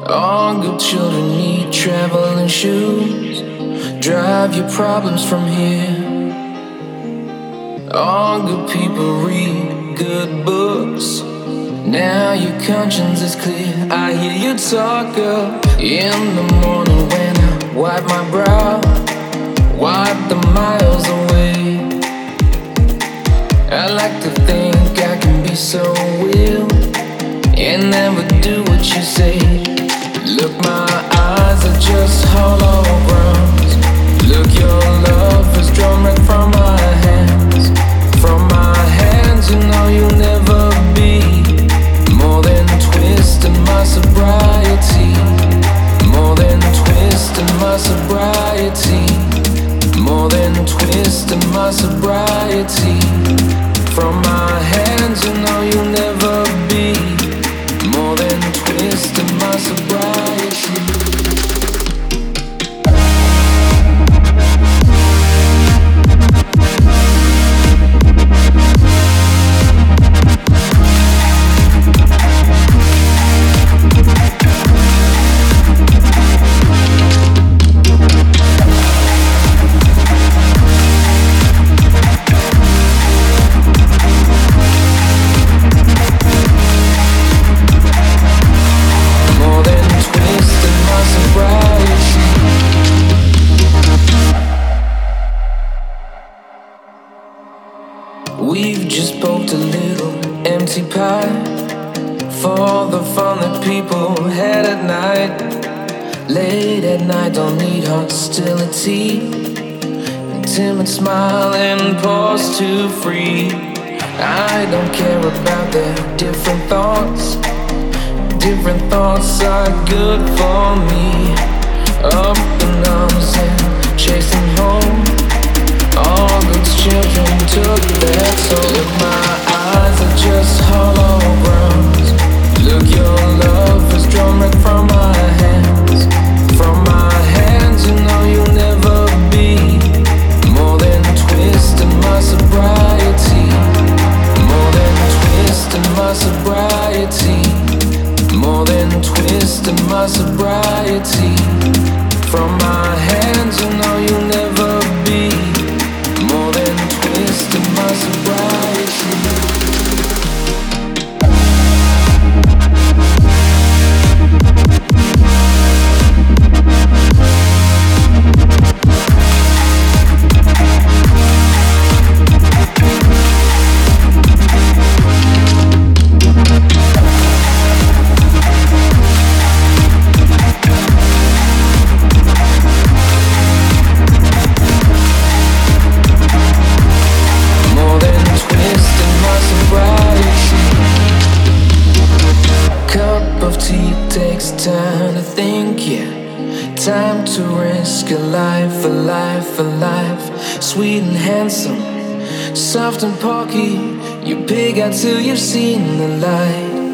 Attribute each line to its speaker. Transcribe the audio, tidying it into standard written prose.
Speaker 1: All good children need traveling shoes. Drive your problems from here. All good people read good books. Now your conscience is clear. I hear you talk, girl. In the morning when I wipe my brow, wipe the miles away. I like to think I can be so real and never do what you say. Look, my eyes are just holograms. Look, your love is drawn right from my hands. From my hands, you know you'll never be more than twisting my sobriety. More than twisting my sobriety. More than twisting my sobriety. From my hands, you know you'll never be more than twisting my sobriety. We've just poked a little empty pie for the fun that people had at night. Late at night, don't need hostility. Timid smile and pause to free. I don't care about their different thoughts. Different thoughts are good for me. Up in arms and chasing home. All God's children took their toll. Look, my eyes are just holograms. Look, your love is drawn right from my hands. From my hands, you know you'll never be more than twisting my sobriety. More than twisting my sobriety. More than twisting my sobriety. From my hands, you know you'll never be more than twisting my sobriety. Takes time to think, yeah. Time to risk a life, a life, a life. Sweet and handsome, soft and porky. You pig out till you've seen the light.